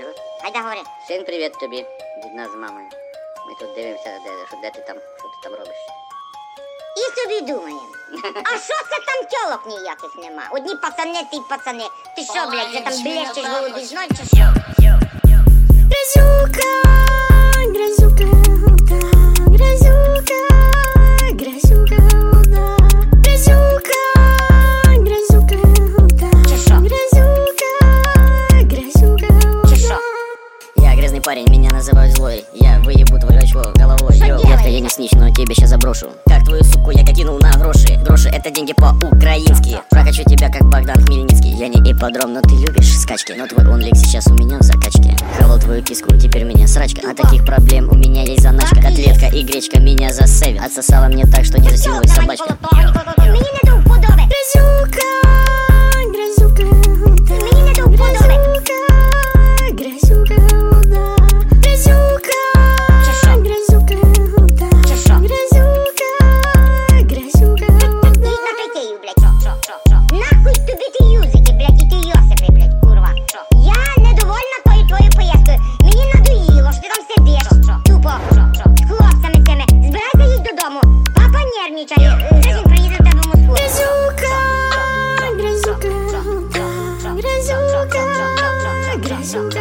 вечора. Гайда говори. Син, привіт тобі від нас з мамою. Ми тут дивимося, де ти там робиш. І собі думаємо. А що це там тьолок ніяких нема? Одні пацани, ти пацани. Ти що, блядь, вже там блещеш голубізною чи що? Грязюка, грязюка, да, грязюка, грязюка, да, грязюка, грязюка, да, Чи що? грязюка, грязюка, Чи що? Я грязный парень, меня называют злой. Я выебу твое очко головой. Что Йоу, делаешь? детка, я не снич, но тебе сейчас заброшу. Как твою суку я кинул на гроши. Гроши это деньги по-украински. Прокачу тебя как Богдан Хмельницкий. Я не ипподром, но ты любишь скачки. Но твой онлик сейчас у меня в закачке. Hello, твою киску, теперь у меня срачка. А таких проблем у меня есть заначка. Котлетка и гречка меня засейвит. Отсосала мне так, что не засилуй собачка. Мені не до вподоби. грязюка, грязюка, да, Мені не до вподоби. грязюка, да, грязюка, Чи що? грязюка, да, Чи що? грязюка, грязюка, да. Їдь на третею, блядь. Що? Нахуй тобі ті юзики, блядь, і ті Йосипи, блядь, курва. Я недовольна твоєю поїздкою. Мені надоїло, що ти там сидиш. Тупо. З хлопцями цими. Збирайся їдь додому. Папа нервничає. Вже він приїде до тебе в Москву. Грязюка, грязюка, да, грязюка, грязюка,